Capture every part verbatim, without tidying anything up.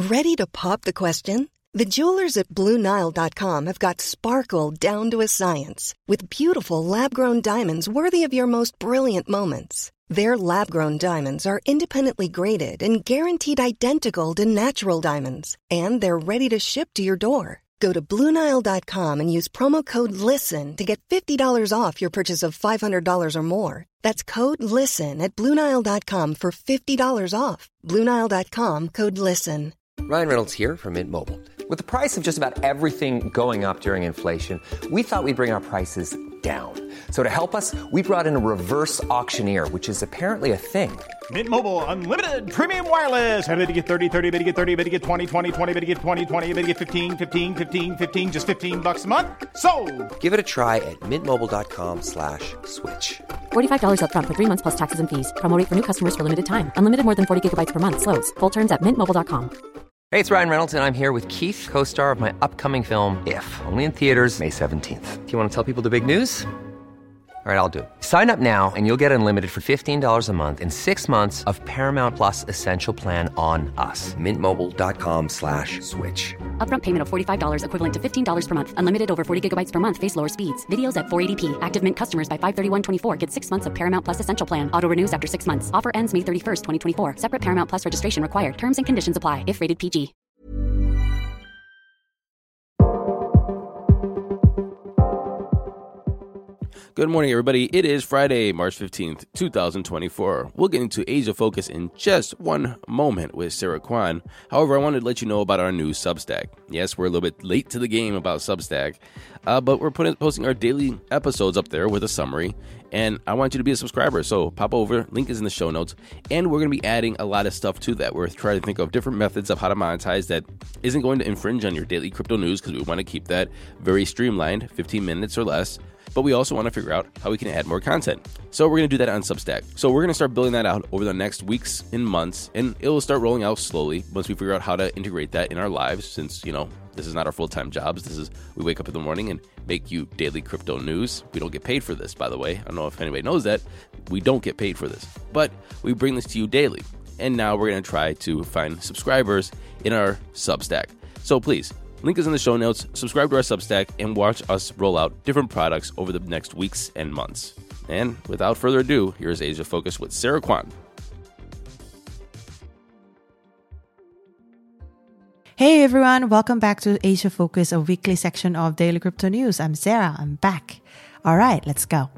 Ready to pop the question? The jewelers at Blue Nile dot com have got sparkle down to a science with beautiful lab-grown diamonds worthy of your most brilliant moments. Their lab-grown diamonds are independently graded and guaranteed identical to natural diamonds, and they're ready to ship to your door. Go to Blue Nile dot com and use promo code LISTEN to get fifty dollars off your purchase of five hundred dollars or more. That's code LISTEN at Blue Nile dot com for fifty dollars off. Blue Nile dot com, code LISTEN. Ryan Reynolds here from Mint Mobile. With the price of just about everything going up during inflation, we thought we'd bring our prices down. So to help us, we brought in a reverse auctioneer, which is apparently a thing. Mint Mobile Unlimited Premium Wireless. How to get thirty, thirty, how to get thirty, how to get twenty, twenty, twenty, how to get twenty, twenty, how to get fifteen, fifteen, fifteen, fifteen, just fifteen bucks a month? Sold! Give it a try at mintmobile.com slash switch. forty-five dollars up front for three months plus taxes and fees. Promo rate for new customers for limited time. Unlimited more than forty gigabytes per month. Slows full terms at mint mobile dot com. Hey, it's Ryan Reynolds, and I'm here with Keith, co-star of my upcoming film, If, only in theaters May seventeenth. Do you want to tell people the big news? All right, I'll do it. Sign up now and you'll get unlimited for fifteen dollars a month and six months of Paramount Plus Essential Plan on us. Mintmobile.com slash switch. Upfront payment of forty-five dollars equivalent to fifteen dollars per month. Unlimited over forty gigabytes per month. Face lower speeds. Videos at four eighty p. Active Mint customers by five thirty-one twenty-four get six months of Paramount Plus Essential Plan. Auto renews after six months. Offer ends May thirty-first, twenty twenty-four. Separate Paramount Plus registration required. Terms and conditions apply if rated P G. Good morning, everybody. It is Friday, March fifteenth, twenty twenty-four. We'll get into Asia Focus in just one moment with Sarah Kwan. However, I wanted to let you know about our new Substack. Yes, we're a little bit late to the game about Substack, uh, but we're putting, posting our daily episodes up there with a summary, and I want you to be a subscriber, so pop over. Link is in the show notes, and we're going to be adding a lot of stuff to that. We're trying to think of different methods of how to monetize that isn't going to infringe on your daily crypto news, because we want to keep that very streamlined, fifteen minutes or less. But we also want to figure out how we can add more content. So we're going to do that on Substack. So we're going to start building that out over the next weeks and months, and it will start rolling out slowly once we figure out how to integrate that in our lives, since, you know, this is not our full-time jobs. This is, we wake up in the morning and make you daily crypto news. We don't get paid for this, by the way. I don't know if anybody knows that. We don't get paid for this, but we bring this to you daily. And now we're going to try to find subscribers in our Substack. So please, link is in the show notes. Subscribe to our Substack and watch us roll out different products over the next weeks and months. And without further ado, here's Asia Focus with Sarah Kwan. Hey everyone, welcome back to Asia Focus, a weekly section of Daily Crypto News. I'm Sarah, I'm back. All right, let's go.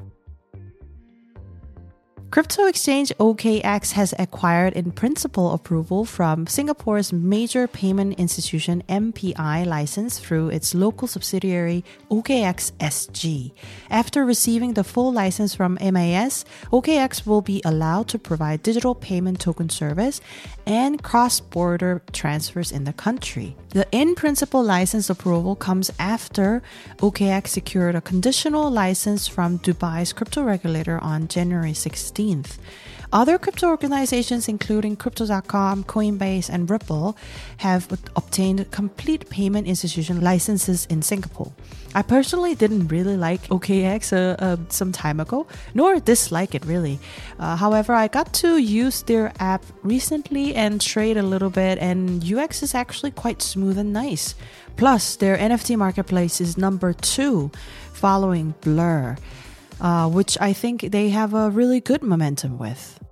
Crypto exchange O K X has acquired in principle approval from Singapore's major payment institution M P I license through its local subsidiary O K X S G. After receiving the full license from M A S, O K X will be allowed to provide digital payment token service and cross-border transfers in the country. The in-principle license approval comes after O K X secured a conditional license from Dubai's crypto regulator on January sixteenth. Other crypto organizations, including Crypto dot com, Coinbase, and Ripple, have obtained complete payment institution licenses in Singapore. I personally didn't really like O K X uh, uh, some time ago, nor dislike it really. Uh, however, I got to use their app recently and trade a little bit, and U X is actually quite smooth and nice. Plus, their N F T marketplace is number two, following Blur. Uh, which I think they have a really good momentum with.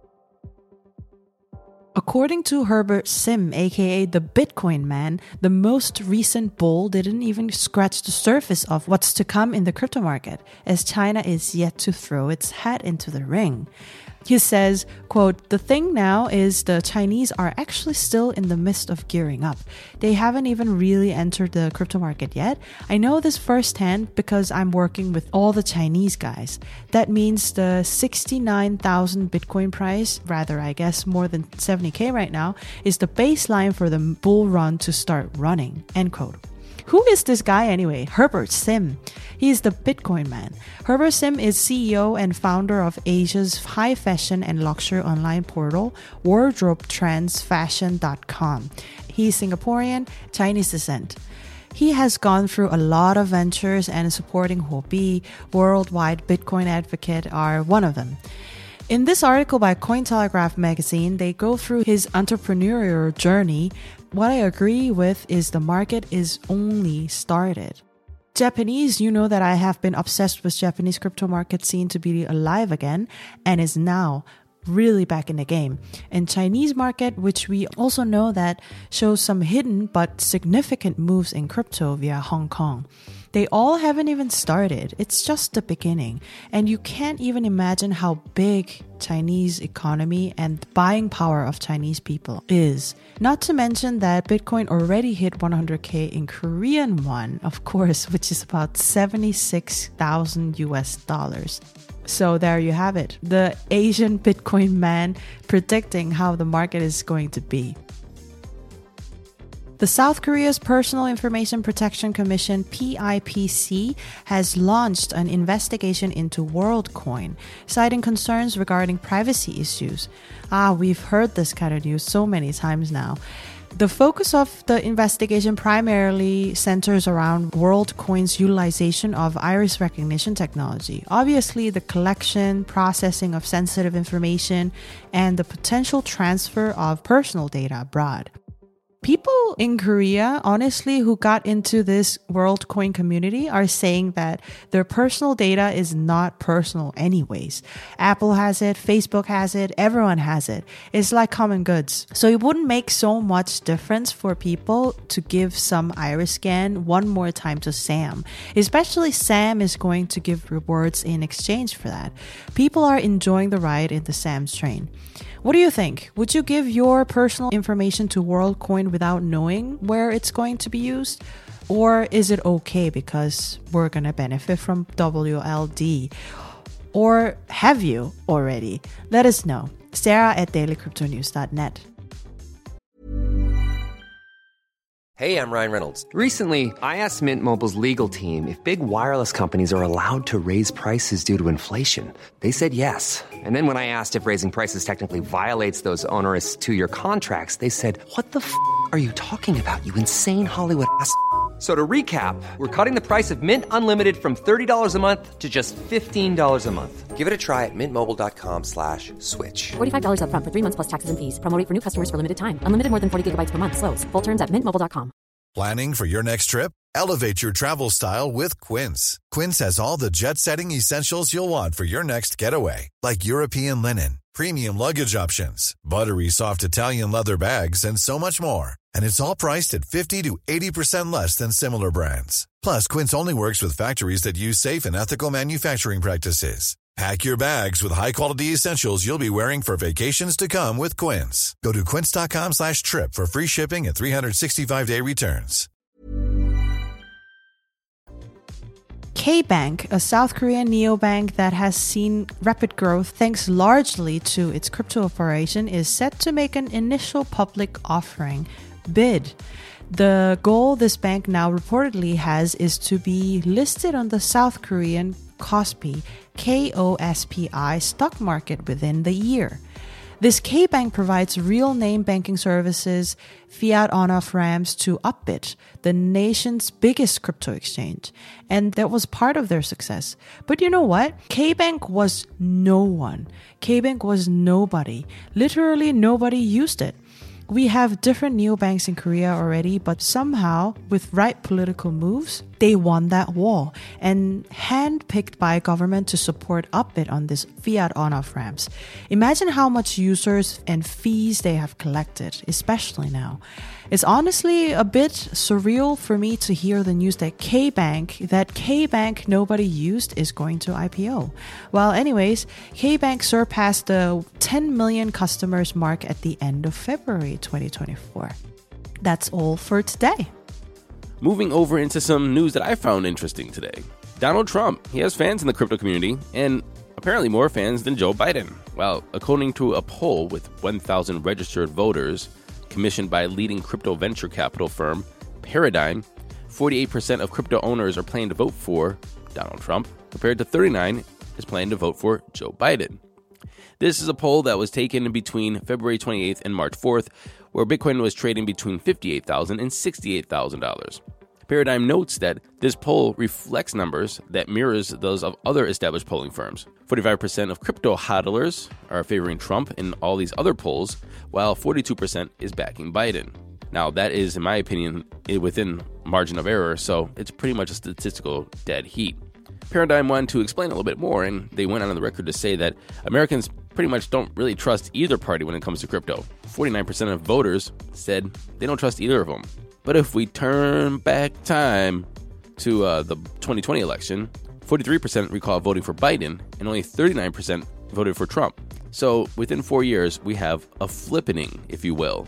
According to Herbert Sim, aka the Bitcoin Man, the most recent bull didn't even scratch the surface of what's to come in the crypto market, as China is yet to throw its hat into the ring. He says, quote, "The thing now is the Chinese are actually still in the midst of gearing up. They haven't even really entered the crypto market yet. I know this firsthand because I'm working with all the Chinese guys. That means the sixty-nine thousand Bitcoin price, rather I guess more than seventy K right now, is the baseline for the bull run to start running," end quote. Who is this guy anyway? Herbert Sim. He is the Bitcoin Man. Herbert Sim is C E O and founder of Asia's high fashion and luxury online portal, wardrobe trends fashion dot com. He is Singaporean, Chinese descent. He has gone through a lot of ventures, and supporting Huobi, Worldwide Bitcoin Advocate are one of them. In this article by Cointelegraph magazine, they go through his entrepreneurial journey, what I agree with is the market is only started. Japanese, you know that I have been obsessed with Japanese crypto market scene to be alive again and is now really back in the game. And Chinese market, which we also know that shows some hidden but significant moves in crypto via Hong Kong. They all haven't even started. It's just the beginning. And you can't even imagine how big Chinese economy and buying power of Chinese people is. Not to mention that Bitcoin already hit one hundred K in Korean won, of course, which is about seventy-six thousand U S dollars. So there you have it. The Asian Bitcoin man predicting how the market is going to be. The South Korea's Personal Information Protection Commission, P I P C, has launched an investigation into WorldCoin, citing concerns regarding privacy issues. Ah, we've heard this kind of news so many times now. The focus of the investigation primarily centers around WorldCoin's utilization of iris recognition technology. Obviously, the collection, processing of sensitive information, and the potential transfer of personal data abroad. People in Korea, honestly, who got into this WorldCoin community are saying that their personal data is not personal anyways. Apple has it, Facebook has it, everyone has it. It's like common goods. So it wouldn't make so much difference for people to give some iris scan one more time to Sam. Especially Sam is going to give rewards in exchange for that. People are enjoying the ride in the Sam's train. What do you think? Would you give your personal information to WorldCoin without knowing where it's going to be used? Or is it okay because we're going to benefit from W L D? Or have you already? Let us know. Sarah at daily crypto news dot net. Hey, I'm Ryan Reynolds. Recently, I asked Mint Mobile's legal team if big wireless companies are allowed to raise prices due to inflation. They said yes. And then when I asked if raising prices technically violates those onerous two-year contracts, they said, "What the f*** are you talking about, you insane Hollywood ass f- So to recap, we're cutting the price of Mint Unlimited from thirty dollars a month to just fifteen dollars a month. Give it a try at mintmobile.com slash switch. forty-five dollars up front for three months plus taxes and fees. Promo rate for new customers for limited time. Unlimited more than forty gigabytes per month. Slows full terms at mint mobile dot com. Planning for your next trip? Elevate your travel style with Quince. Quince has all the jet-setting essentials you'll want for your next getaway, like European linen, premium luggage options, buttery soft Italian leather bags, and so much more. And it's all priced at fifty to eighty percent less than similar brands. Plus, Quince only works with factories that use safe and ethical manufacturing practices. Pack your bags with high-quality essentials you'll be wearing for vacations to come with Quince. Go to quince.com slash trip for free shipping and three sixty-five day returns. K-Bank, a South Korean neobank that has seen rapid growth thanks largely to its crypto operation, is set to make an initial public offering bid. The goal this bank now reportedly has is to be listed on the South Korean Kospi, K O S P I stock market within the year. This K-Bank provides real-name banking services, fiat on-off ramps to Upbit, the nation's biggest crypto exchange. And that was part of their success. But you know what? K-Bank was no one. K-Bank was nobody. Literally nobody used it. We have different neobanks in Korea already, but somehow, with right political moves, they won that war and handpicked by government to support Upbit on this fiat on-off ramps. Imagine how much users and fees they have collected, especially now. It's honestly a bit surreal for me to hear the news that K-Bank, that K-Bank nobody used, is going to I P O. Well, anyways, K-Bank surpassed the ten million customers mark at the end of February twenty twenty-four. That's all for today. Moving over into some news that I found interesting today. Donald Trump, he has fans in the crypto community, and apparently more fans than Joe Biden. Well, according to a poll with one thousand registered voters commissioned by leading crypto venture capital firm Paradigm, forty-eight percent of crypto owners are planning to vote for Donald Trump, compared to thirty-nine percent is planning to vote for Joe Biden. This is a poll that was taken between February twenty-eighth and March fourth, where Bitcoin was trading between fifty-eight thousand dollars and sixty-eight thousand dollars. Paradigm notes that this poll reflects numbers that mirrors those of other established polling firms. forty-five percent of crypto hodlers are favoring Trump in all these other polls, while forty-two percent is backing Biden. Now, that is, in my opinion, within margin of error, so it's pretty much a statistical dead heat. Paradigm wanted to explain a little bit more, and they went on the record to say that Americans pretty much don't really trust either party when it comes to crypto. forty-nine percent of voters said they don't trust either of them. But if we turn back time to uh, the twenty twenty election, forty-three percent recall voting for Biden, and only thirty-nine percent voted for Trump. So within four years, we have a flippening, if you will.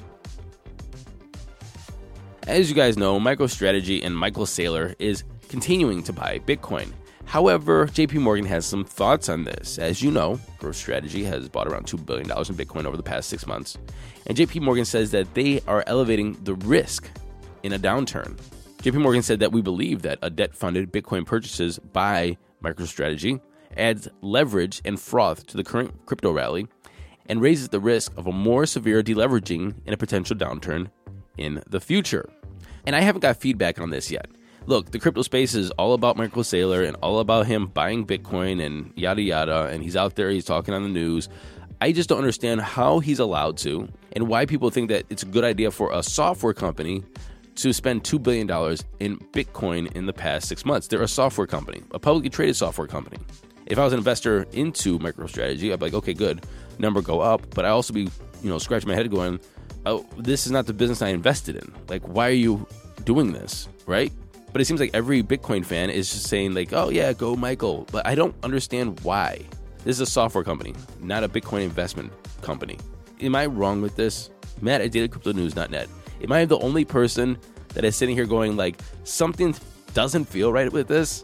As you guys know, MicroStrategy and Michael Saylor is continuing to buy Bitcoin. However, J P Morgan has some thoughts on this. As you know, MicroStrategy has bought around two billion dollars in Bitcoin over the past six months. And J P Morgan says that they are elevating the risk in a downturn. J P Morgan said that we believe that a debt-funded Bitcoin purchases by MicroStrategy adds leverage and froth to the current crypto rally and raises the risk of a more severe deleveraging in a potential downturn in the future. And I haven't got feedback on this yet. Look, the crypto space is all about Michael Saylor and all about him buying Bitcoin and yada yada, and he's out there, he's talking on the news. I just don't understand how he's allowed to and why people think that it's a good idea for a software company to spend two billion dollars in Bitcoin in the past six months. They're a software company, a publicly traded software company. If I was an investor into MicroStrategy, I'd be like, okay, good, number go up, but I also be, you know, scratching my head going, oh, this is not the business I invested in. Like, why are you doing this, right? But it seems like every Bitcoin fan is just saying like, oh yeah, go Michael. But I don't understand why. This is a software company, not a Bitcoin investment company. Am I wrong with this? Matt at daily crypto news dot net. Am I the only person that is sitting here going like, something doesn't feel right with this?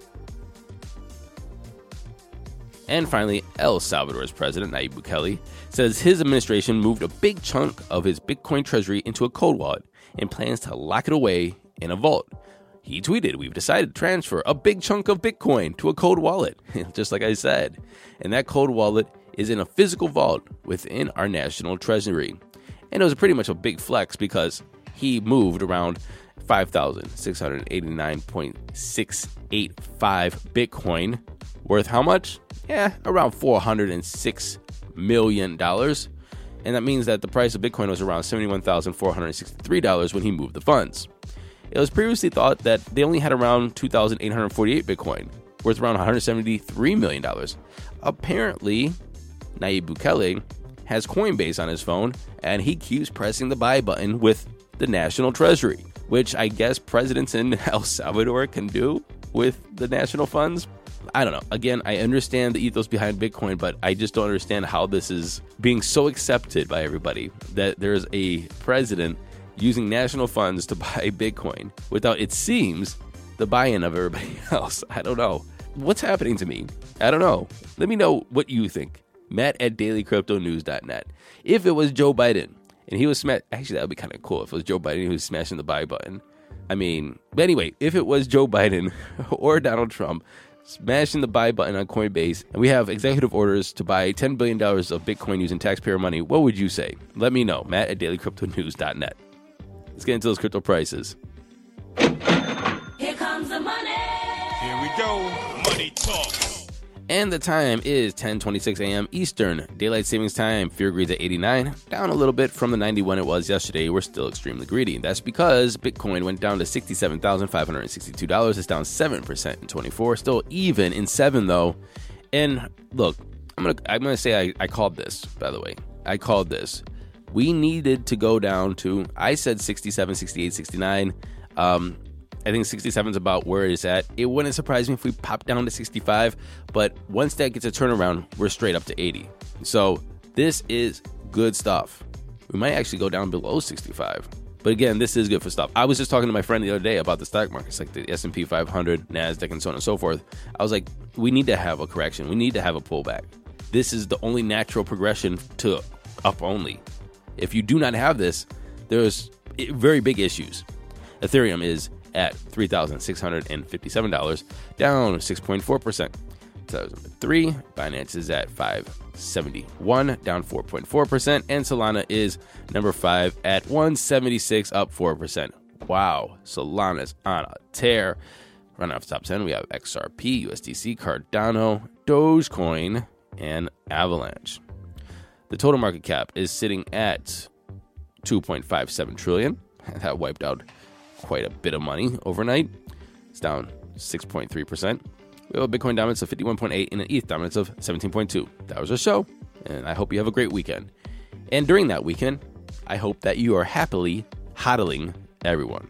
And finally, El Salvador's president, Nayib Bukele, says his administration moved a big chunk of his Bitcoin treasury into a cold wallet and plans to lock it away in a vault. He tweeted, "We've decided to transfer a big chunk of Bitcoin to a cold wallet," just like I said. And that cold wallet is in a physical vault within our national treasury. And it was pretty much a big flex because he moved around five thousand six hundred eighty-nine point six eight five Bitcoin, worth how much? Yeah, around four hundred six million dollars. And that means that the price of Bitcoin was around seventy-one thousand four hundred sixty-three dollars when he moved the funds. It was previously thought that they only had around two thousand eight hundred forty-eight Bitcoin, worth around one hundred seventy-three million dollars. Apparently, Nayib Bukele has Coinbase on his phone, and he keeps pressing the buy button with the National Treasury, which I guess presidents in El Salvador can do with the national funds. I don't know. Again, I understand the ethos behind Bitcoin, but I just don't understand how this is being so accepted by everybody, that there's a president using national funds to buy Bitcoin without, it seems, the buy-in of everybody else. I don't know. What's happening to me? I don't know. Let me know what you think. Matt at daily crypto news dot net. If it was Joe Biden and he was smash, actually that would be kind of cool if it was Joe Biden who was smashing the buy button. I mean, but anyway, if it was Joe Biden or Donald Trump smashing the buy button on Coinbase, and we have executive orders to buy ten billion dollars of Bitcoin using taxpayer money, what would you say? Let me know. Matt at daily crypto news dot net. Let's get into those crypto prices. Here comes the money. Here we go. Money talk. And the time is ten twenty-six a.m. Eastern. Daylight savings time. Fear greed's at eighty-nine. Down a little bit from the ninety-one it was yesterday. We're still extremely greedy. That's because Bitcoin went down to sixty-seven thousand five hundred sixty-two dollars. It's down seven percent in twenty-four. Still even in seven, though. And look, I'm going to I'm gonna say I, I called this, by the way. I called this. We needed to go down to, I said sixty-seven, sixty-eight, sixty-nine. Um, I think sixty-seven is about where it's at. It wouldn't surprise me if we pop down to sixty-five, but once that gets a turnaround, we're straight up to eighty. So this is good stuff. We might actually go down below sixty-five. But again, this is good for stuff. I was just talking to my friend the other day about the stock markets, like the S and P five hundred, NASDAQ, and so on and so forth. I was like, we need to have a correction. We need to have a pullback. This is the only natural progression to up only. If you do not have this, there's very big issues. Ethereum is at three thousand six hundred fifty-seven dollars, down six point four percent. two thousand three, Binance is at five seventy-one, down four point four percent, and Solana is number five at one seventy-six, up four percent. Wow, Solana's on a tear. Running off the top ten, we have X R P, U S D C, Cardano, Dogecoin, and Avalanche. The total market cap is sitting at two point five seven trillion dollars. That wiped out quite a bit of money overnight. It's down six point three percent. We have a Bitcoin dominance of fifty-one point eight and an E T H dominance of seventeen point two. That was our show, and I hope you have a great weekend. And during that weekend, I hope that you are happily hodling everyone.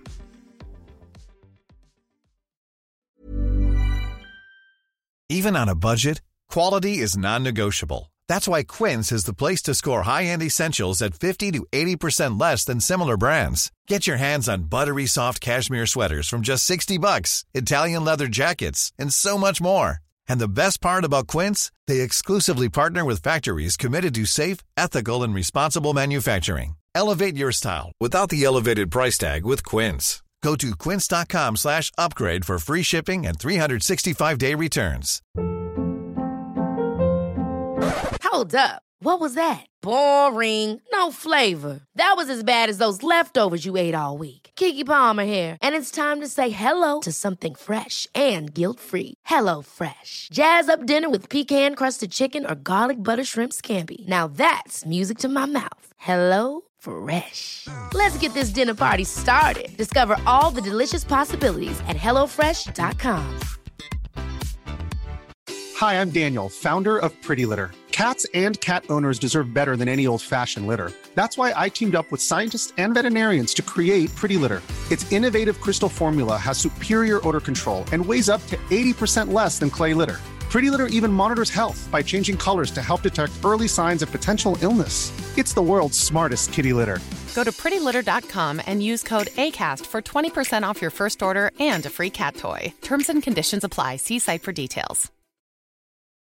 Even on a budget, quality is non-negotiable. That's why Quince is the place to score high-end essentials at fifty to eighty percent less than similar brands. Get your hands on buttery soft cashmere sweaters from just sixty bucks, Italian leather jackets, and so much more. And the best part about Quince, they exclusively partner with factories committed to safe, ethical, and responsible manufacturing. Elevate your style without the elevated price tag with Quince. Go to quince.com slash upgrade for free shipping and three sixty-five day returns. Hold up. What was that? Boring. No flavor. That was as bad as those leftovers you ate all week. Keke Palmer here. And it's time to say hello to something fresh and guilt-free. Hello Fresh. Jazz up dinner with pecan-crusted chicken or garlic butter shrimp scampi. Now that's music to my mouth. Hello Fresh. Let's get this dinner party started. Discover all the delicious possibilities at hello fresh dot com. Hi, I'm Daniel, founder of Pretty Litter. Cats and cat owners deserve better than any old-fashioned litter. That's why I teamed up with scientists and veterinarians to create Pretty Litter. Its innovative crystal formula has superior odor control and weighs up to eighty percent less than clay litter. Pretty Litter even monitors health by changing colors to help detect early signs of potential illness. It's the world's smartest kitty litter. Go to pretty litter dot com and use code ACAST for twenty percent off your first order and a free cat toy. Terms and conditions apply. See site for details.